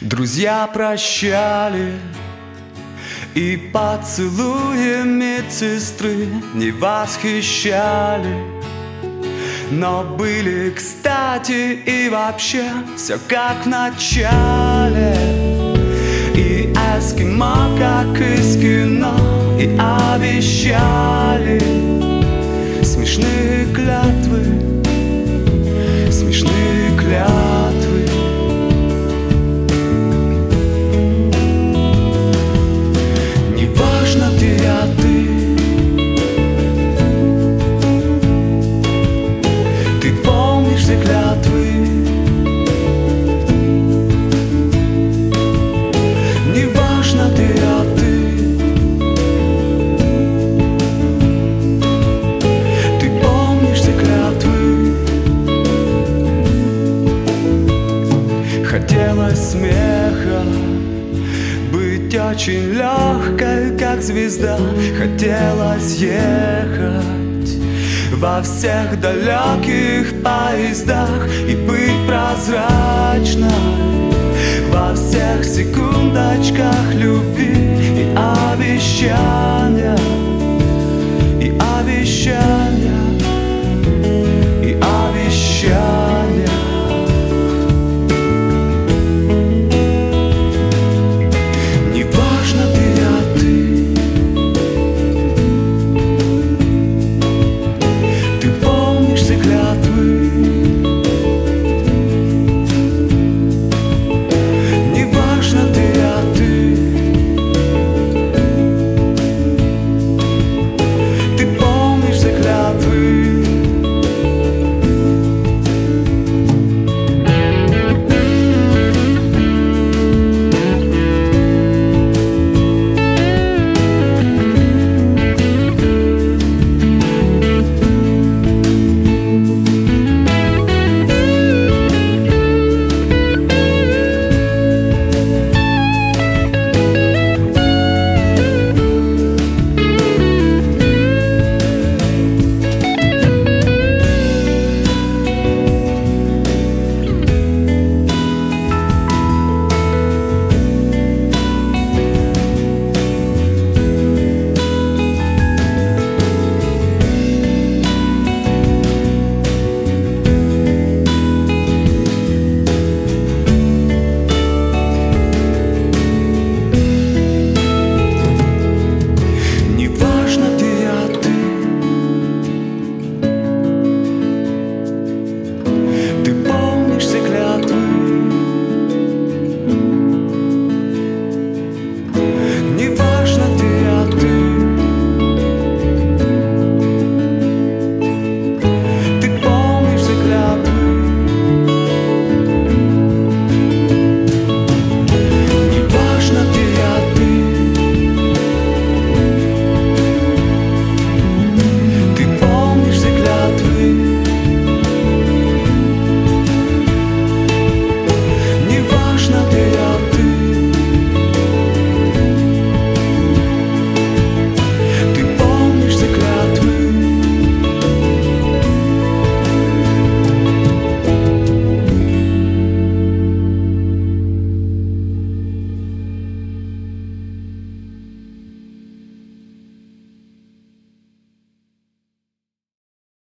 Друзья прощали и поцелуи медсестры не восхищали, но были кстати и вообще все как в начале. И эскимо, как из кино, и обещали смешные клятвы, смешные клятвы. Неважно, где я, ты помнишь все клятвы. Неважно, где я, ты помнишь все клятвы. Хотелось смеха, быть очень легкой, как звезда. Хотелось ехать во всех далеких поездах и быть прозрачной во всех секундочках любви и обещания, и обещания.